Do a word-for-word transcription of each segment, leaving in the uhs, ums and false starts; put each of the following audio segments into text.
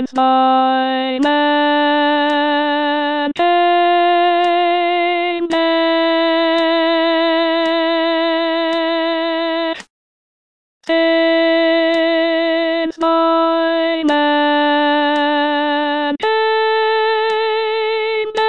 Since my man came back, since my man came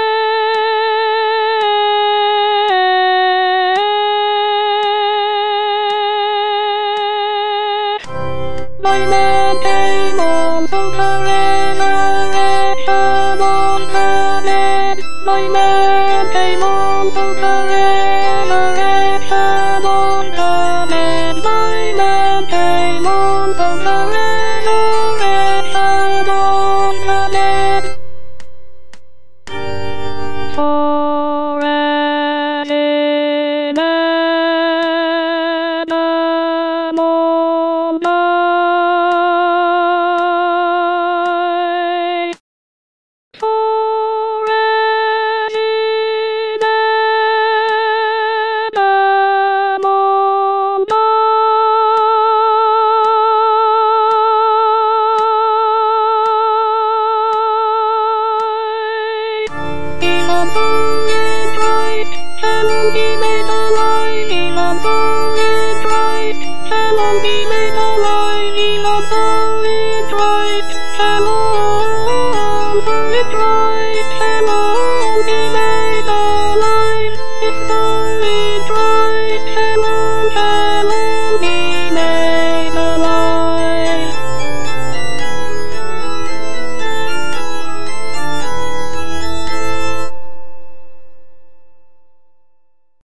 back, my man came on so the resurrection of the dead. My man came on so the resurrection of the dead. My man came on so the resurrection of the dead. For as in Adam all die, for as in Adam all die, even so in Christ shall be made alive, even so in Christ shall be made alive, even so in Christ shall